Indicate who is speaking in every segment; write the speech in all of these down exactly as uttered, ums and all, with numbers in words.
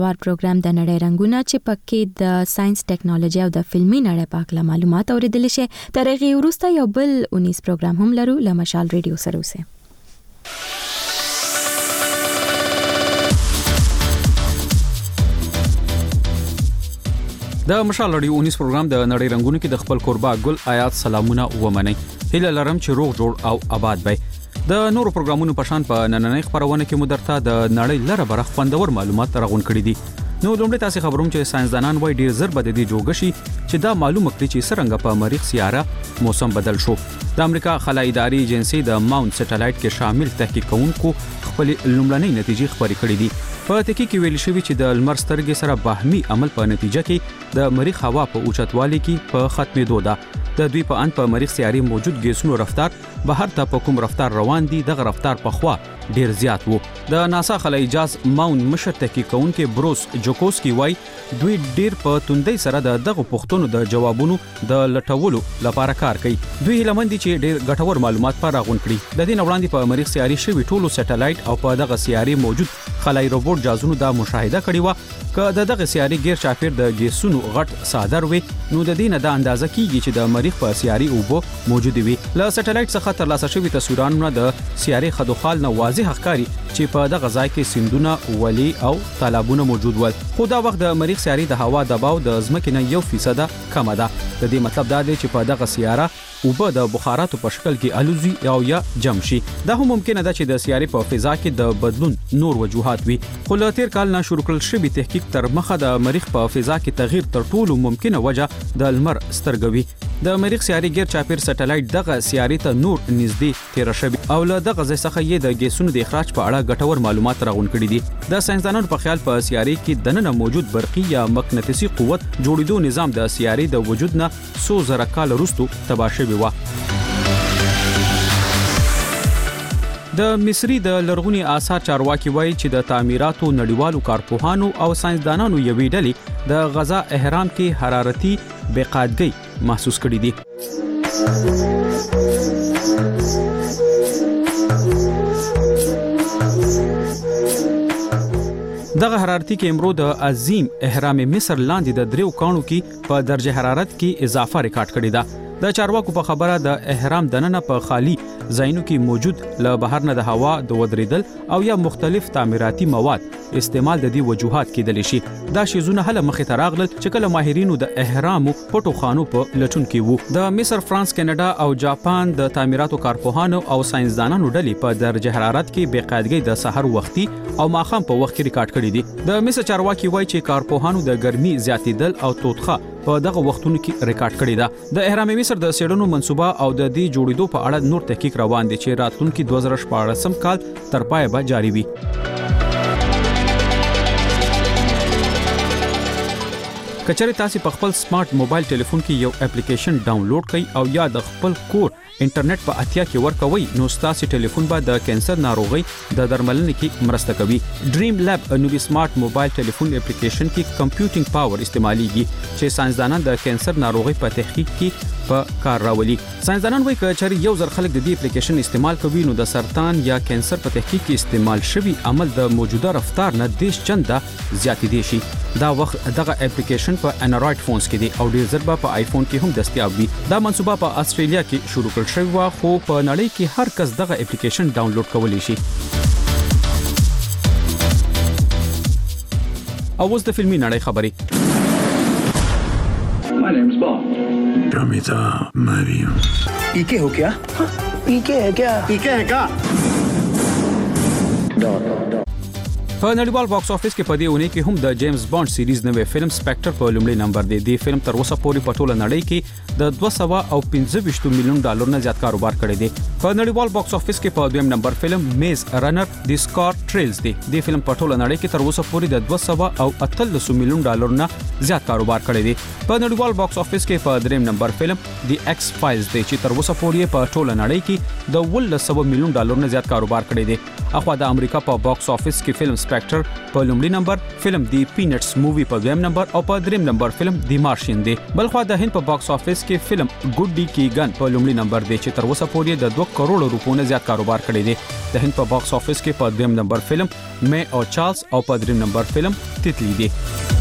Speaker 1: وار پروګرام د نړۍ رنگونه چې پکې د ساينس ټیکنالوژي او د فلمي نړۍ په اړه معلومات اوریدل شي. تر هغه وروسته یو بل اونیس پروګرام هم لرو له مشال ریډیو سره اوسه.
Speaker 2: د مشال ریډیو اونیس پروګرام د نړۍ رنگونه کې د خپل قربا ګل آیات سلامونه ومني. هیله لرم چې روغ جوړ او آباد وي. د نورو پروګرامونو په شان په نننۍ خبرونه کې مدرته د نړۍ لره بره خوندور معلومات راغون کړي دي. نو لومړی تاسو خبروم چې ساينسدانان وايي ډیر زر بد دي جوړ شي چې دا معلومه کړي چې څنګه په مریخ سیاره موسم بدل شو. د امریکا خلای اداري ایجنسی د ماونټ سټلایټ کې شامل تحقیقونکو خپل لومړنۍ نتیجې خبرې کړې دي. په تحقیق کې ویل شوی چې د لمر سترګې سره باهمي عمل په نتیجه کې د مریخ هوا په اوچتوالي کې په ختمېدو ده. د دوی په ان په مریخ سیاري موجود ګیسونو رفتار بهر ته په کوم رفتار روان دي دغه رفتار په خوا ډیر زیات وو. د ناسا خلای اجاز ماونټ مشر تحقیقونکو بروس جوکوسکی وای دوی ډیر په توندۍ سره د دغه پوښتنو د جوابونو د لټولو لپاره کار کوي. دوی هیلمند دي چې ډیر ګټور معلومات پر راغون کړي. د دې وړاندې په مریخ سیاري شوی ټولو سټلایټ او په دغه سیاري موجود خلای روبوټ جازونو دا مشاهده کړې و که د دغه سیاري غیر چاپیر د ګیسونو غټ صادر وي نو د دې نه د اندازه کیږي چې د مریخ په سیاري اوبو موجود وي. له سټلایټ څخه تر لاسه شوی تصویرونه د سیاري خدوخال نه واضح ښکاري چې په دغه ځای کې سیندونه ولی او تالابونه موجود ول. خو دا وخت د مریخ سیاري د هوا دباو د ځمکې نه یو فیصد کم ده. د دې مطلب دا دی چې په دغه سیاره اوبه د بخاراتو په شکل کې الوزي او یا جمع شي. دا هم ممکن ده چې د سیارې په فضا کې د بدلون نور وجوهات وي. خو له تیر کال نه شروع کړل شوی تحقیق تر مخه د مریخ په فضا کې تغییر تر ټولو ممکنه وجه د لمر سترګوي. د مریخ سیاري غیر چاپیر سټلایټ دغه سیاري ته نور نږدې تیر شوی او له دغه ځای څخه یې د ګیسونو د اخراج په اړه ګټور معلومات راغون کړي دي. د ساينسدانانو په خیال په سیاري کې دننه موجود برقي یا مغناطیسي قوت جوړیدو نظام د سیاري د وجود نه څو زره کال وروسته تباه شوی و. د مصری د لرغونی آثار چارواکي وایي چې د تعمیراتو نړیوالو کارپوهانو او ساينسدانانو یوې ډلې د غزا اهرام کې حرارتي بېقاعدګي محسوس کړې دي. دغه حرارتي کیمرو د عظیم اهرام مصر لاندې د دریو کانو کې په درجه حرارت کې اضافه ریکارډ کړې ده. د چارواکو په خبره د اهرام دننه په خالی ځایونو کې موجود له بهر نه د هوا د ودریدل او یا مختلف تعمیراتي مواد استعمال د دې وجوهات کېدل شي. دا شیزونه هله مخې ته راغلل چې کله ماهرینو د اهرامو پټو خانو په لټون کې وو. د مصر، فرانس، کاناډا او جاپان د تعمیراتو کارپوهانو او ساينسدانانو ډلې په درجه حرارت کې بېقاعدګي د سحر وختي او ماښام په وخت کې ریکارډ کړي دي. د مصر چارواکي وایي چې کارپوهانو د ګرمي زیاتیدل او توتخه په دغه وختونو کې ریکارډ کړي ده. د اهرام مصر د سیډونو منسوبه او د دې جوړیدو په اړه نور تحقیق روان دي چې راتلونکي دوه زره شپاړسم کال تر پای به جاری وي. کچره تاسو په خپل سمارټ موبایل ټلیفون کې یو اپلیکیشن ډاونلوډ کړئ او یا د خپل کور انټرنیټ په اتیا کې ورکوي نو ستاسو ټلیفون به د کینسر ناروغي د درملنې کې مرسته کوي. ډریم لاب نوې سمارټ موبایل ټلیفون اپلیکیشن کې کمپیوټینګ پاور استعماليږي چې ساينسدانان د کینسر ناروغي په تحقیق کې په کار راولي. ساينسدانان وايي چې یو ځل خلک د دې اپلیکیشن استعمال کوي نو د سرطان یا کینسر په تحقیق کې استعمال شوی عمل د موجوده رفتار نه دیش چنده زیاتېدي شي. دا وخت دغه اپلیکیشن په انډراید فونز کې دی او ډیر ځل په آیفون کې هم دستیاب وي. دا منصوبه په استرالیا کې شروع کړل شوی و خو په نړۍ کې هر کس دغه اپلیکیشن ډاونلوډ کولی شي. او اوس د فلمي نړۍ خبرې.
Speaker 3: My name's Bond.
Speaker 4: Ramita Mariam.
Speaker 3: पीके हो क्या? पीके है क्या? पीके है क्या? Dot
Speaker 2: په نړیوال باکس افیس کې په دې ونې کې هم د جیمز بانډ سیریز نوې فلم سپیکټر په لومړي نمبر دی. د فلم تر اوسه پورې په ټوله نړۍ کې د دوه سوه او پنځه ویشت میلیون ډالر نه زیات کاروبار کړی دی. په نړیوال باکس افیس کې په دویم نمبر فلم میز رنر د سکار ټریلز دی. د فلم په ټوله نړۍ کې تر اوسه پورې د دوه سوه او اتلس میلیون ډالر نه زیات کاروبار کړی دی. په نړیوال باکس افیس کې په دریم نمبر فلم دی ایکس فایلز دی چې تر اوسه پورې په ټوله نړۍ کې د ولس سوه میلیون ډالر نه زیات کاروبار کړی دی. اخوا د امریکا په باکس افیس کې فلم انسپیکټر په لومړي نمبر، فلم دی پینټس مووی په دویم نمبر او په دریم نمبر فلم دی مارشین دی. بلخوا د هند په باکس افیس کې فلم ګډ ډی کیګن په لومړي نمبر دی چې تر اوسه پورې د دوه کروڑ روپیو نه زیات کاروبار کړی دی. د هند په باکس افیس کې په دویم نمبر فلم مې او چارلز او په دریم نمبر فلم تتلی دی.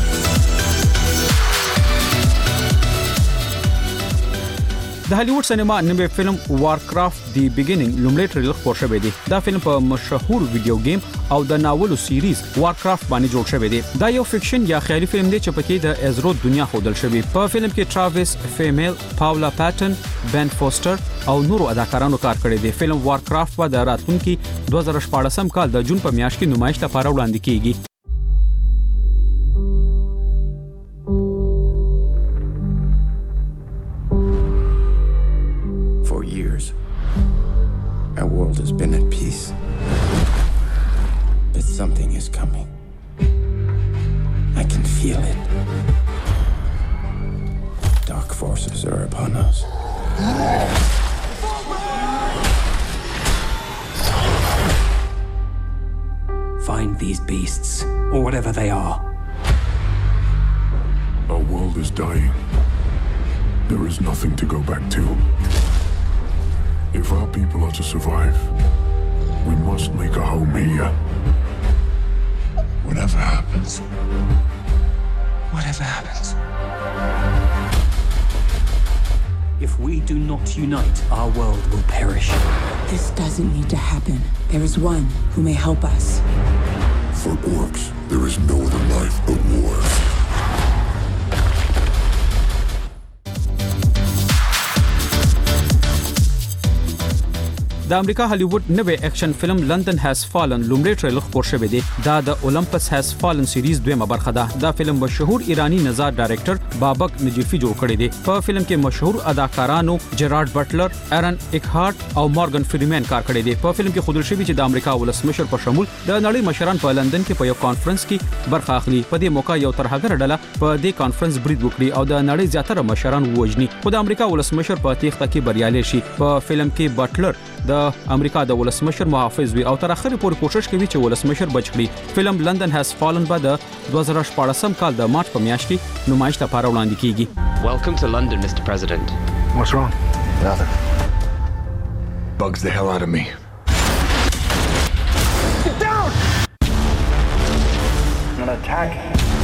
Speaker 2: د هالیوډ سینما نوې فلم وارکرافت دی بیګینینګ لومړی ټریلر خپور شوی دی. دا فلم په مشهور ویډیو گیم او د ناولو سیریز وارکرافت باندې جوړ شوی دی. دا یو فکشن یا خیالي فلم دی چې پکې د ازرو دنیا خودل شوی. په فلم کې ټراویس فیمیل، پاولا پیټن، بن فوستر او نورو اداکارانو کار کړی دی. فلم وارکرافت په د راتلونکي دوه زره شپاړسم کال د جون په میاشت کې نمایش لپاره وړاندې کیږي.
Speaker 5: Our world has been at peace, but something is coming. I can feel it. Dark forces are upon us.
Speaker 6: Find these beasts, or whatever they are.
Speaker 4: Our world is dying. There is nothing to go back to. If our people are to survive, we must make a home here. Whatever happens.
Speaker 6: Whatever happens. If we do not unite, our world will perish.
Speaker 7: This doesn't need to happen. There is one who may help us.
Speaker 4: For orcs, there is no other life but war.
Speaker 2: د امریکا هالیوډ نوې اکشن فلم لندن هاز فالن لومړی ټریلر خپور شوی دی. دا د اولمپس هاز فالن سیریز دویمه برخه ده. دا فلم مشهور ایرانی نژاد ډایرکټر بابک نجیفی جوړ کړی دی. په فلم کې مشهور اداکارانو جراډ بټلر، ایرن ایکهارت او مورګن فریمن کار کړی دی. په فلم کې خودل شوی چې د امریکا ولسمشر په شمول د نړۍ مشران په لندن کې په یو کانفرنس کې برخه اخلي. په دې موقع یو ترهګر ډله په دې کانفرنس برید وکړي او د نړۍ زیاتره مشران ووجني. خو د امریکا ولسمشر په تیښته کې بریالي شي. په فلم کې بټلر د امریکا د ولسمشر محافظ وي او تر اخره پورې کوشش کوي چې ولسمشر بچ کړي. فلم لندن هاز فالن به د دوه زره شپاړسم کال د مارچ په میاشت کې نمایش لپاره وړاندې کیږي.
Speaker 8: Welcome to London, Mister President.
Speaker 3: What's wrong?
Speaker 4: Nothing. Bugs the hell out of me.
Speaker 3: Get down! An attack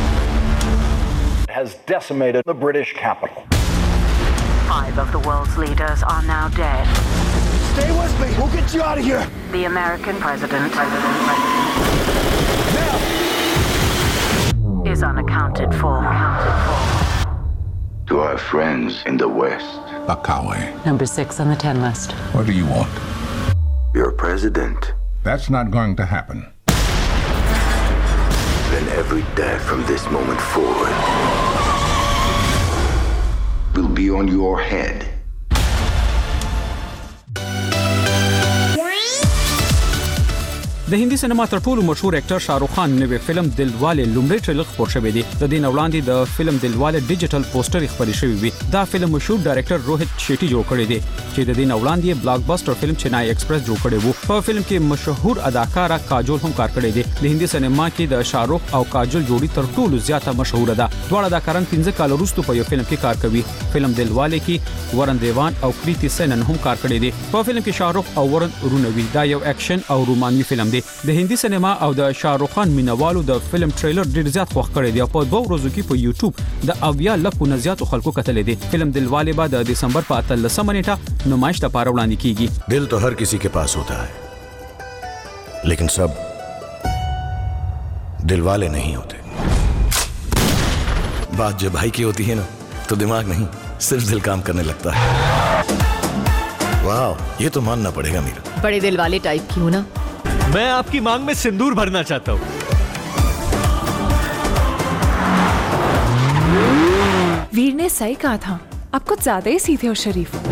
Speaker 3: has decimated the British capital.
Speaker 9: Five of the world's leaders are now dead.
Speaker 3: Stay with me. We'll get you out of here.
Speaker 9: The American president, president, president
Speaker 3: now.
Speaker 9: is unaccounted for.
Speaker 10: To our friends in the West.
Speaker 11: Bakawe.
Speaker 12: Number six on the ten list.
Speaker 11: What do you want?
Speaker 10: Your president.
Speaker 11: That's not going to happen.
Speaker 10: Then every day from this moment forward will be on your head.
Speaker 2: د هندي سینما تر ټولو مشهور اکټر شاهرخ خان نوې فلم دلواله لومړی ټریلر خپور شوی دی. د دې وړاندې د فلم دلواله ډیجیټل پوسټر خپور شوی وي. دا فلم مشهور ډایرکټر روهت شیټي جوړ کړی دی چې د دې وړاندې بلاک باسټر فلم چنای ایکسپریس جوړ کړی وو. په فلم کې مشهور اداکارا کاجول هم کار کړی دی. د هندي سینما کې د شاهرخ او کاجول جوړی تر ټولو زیاته مشهور ده. دواړه اداکاران پنځه کال وروسته په یو فلم کې کار کوي. فلم دلواله کې ورن دیوان او کریتی سینن هم کار کړی دی. په فلم کې شاهرخ او ورن رونوي. دا یو اکشن او رومانوي فلم دی. د هندي سینما او د شاهرخ خان مینوالو د فلم ټریلر ډیر زیات خوښ کړی دی او په دوه ورځو کې په یوټیوب د اویا لکو نه زیاتو خلکو کتل دي. فلم دلواله بعد د دسمبر په اتلسمه نیټه نمایش لپاره وړاندې کیږي.
Speaker 13: दिल तो हर किसी के पास होता है, लेकिन सब दिल वाले नहीं होते. बात जब भाई की होती है ना, तो दिमाग नहीं सिर्फ दिल काम करने लगता है. वाह, ये तो मानना पड़ेगा मीरा.
Speaker 12: बड़े दिल वाले टाइप की हूँ ना.
Speaker 14: मैं आपकी मांग में सिंदूर भरना चाहता हूँ.
Speaker 15: वीर ने सही कहा था, आप कुछ ज्यादा ही सीधे और शरीफ हो.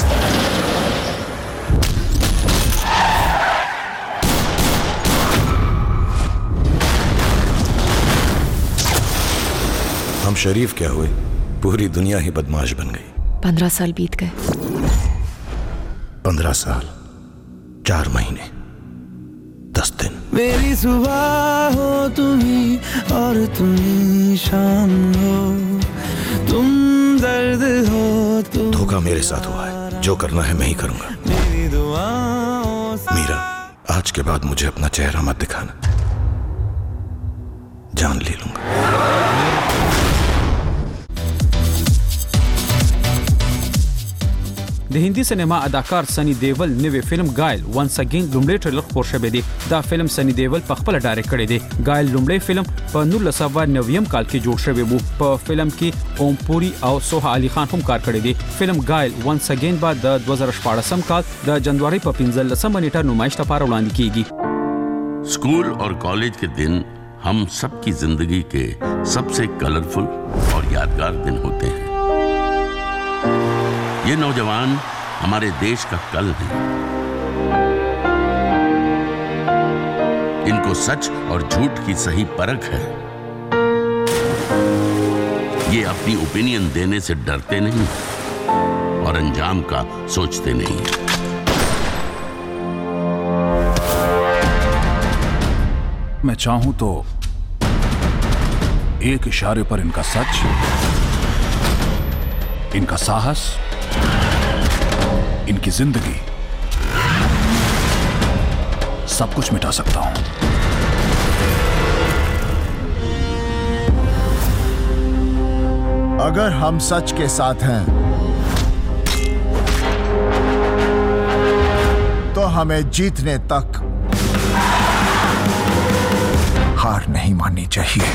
Speaker 13: हम शरीफ क्या हुए, पूरी दुनिया ही बदमाश बन गई.
Speaker 12: पंद्रह साल बीत गए.
Speaker 13: पंद्रह साल, चार महीने, दस दिन.
Speaker 5: मेरी सुबह हो तुम ही और तुम ही शाम हो, तुम दर्द हो तुम।
Speaker 13: धोखा मेरे साथ हुआ है, जो करना है मैं ही करूंगा।
Speaker 5: मेरी दुआओं से
Speaker 13: मीरा, आज के बाद मुझे अपना चेहरा मत दिखाना, जान ले लूंगा।
Speaker 2: د هندي سینما اداکار سنی دیول نوې فلم ګایل وانس اگین لومړی ټریلر خپور شوی دی. دا فلم سنی دیول په خپل ډایرکټ کړی دی. ګایل لومړی فلم په نولس سوه نویم کال کې جوړ شوی وو. په فلم کې اوم پوری او سوها علي خان هم کار کړی دی. فلم ګایل وانس اگین بعد د دوه زره شپاړسم کال د جنوري په پنځلسمه نیټه نمایش لپاره وړاندې کیږي.
Speaker 16: स्कूल और कॉलेज के दिन हम सबकी जिंदगी के सबसे कलरफुल और यादगार दिन होते हैं। ये नौजवान हमारे देश का कल है। इनको सच और झूठ की सही परख है। ये अपनी ओपिनियन देने से डरते नहीं और अंजाम का सोचते नहीं।
Speaker 11: मैं चाहूं तो एक इशारे पर इनका सच, इनका साहस, इनकी जिंदगी सब कुछ मिटा सकता हूं।
Speaker 17: अगर हम सच के साथ हैं तो हमें जीतने तक हार नहीं माननी चाहिए।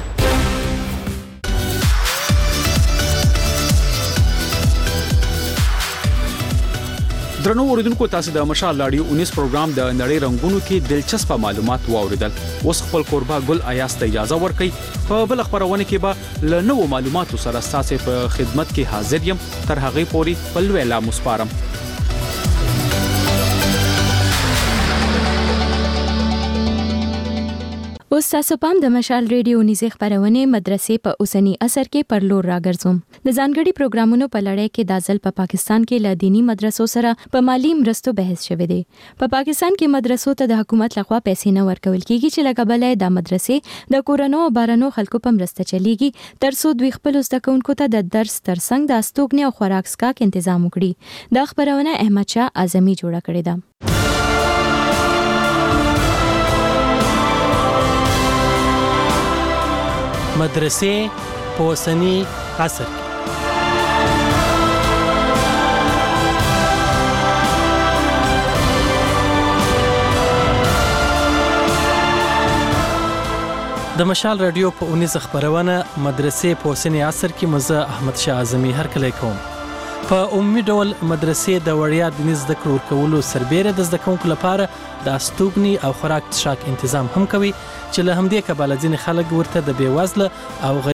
Speaker 2: درنو اوریدونکو، تاسو د مشال لاډیو انیس پروګرام د نړۍ رنگونو کې دلچسپ معلومات واوریدل. اوس خپل کوربه ګل ایاس ته اجازه ورکړئ. په بل خبرونه کې به له نوو معلوماتو سره تاسو په خدمت کې حاضر یم. تر هغه پورې په لوی لا مسپارم.
Speaker 1: اوس تاسو پام د مشال ریډیو نیزه خبرونه مدرسې په اوسنی اثر کې پر لور راګرځوم. د ځانګړي پروګرامونو په لړۍ کې د ځل په پاکستان کې له دینی مدرسو سره په مالی مرستو بحث شوی دی. په پا پاکستان کې مدرسو ته د حکومت لخوا پیسې نه ورکول کیږي چې لګبلې د مدرسې د کورونو او بارانو خلکو په مرسته چلیږي ترڅو دوی خپل زده کوونکو ته د درس ترڅنګ د استوګنې او خوراک سکاک تنظیم وکړي. دا خبرونه احمد شاه اعظمي جوړه کړې ده.
Speaker 18: مدرسې په اوسني عصر کې د مشال رادیو په اونیز خبرونه مدرسې په اوسني عصر کې مزه احمد شاه اعظمي هر کله کوم. په عمومي ډول مدرسې د وړیا دیني زده کړو ورکولو سربیره د زده کوونکو لپاره د استوګنې او خوراک څښاک تنظیم هم کوي چې له همدې کبله ځینې خلک ورته د بېوزله او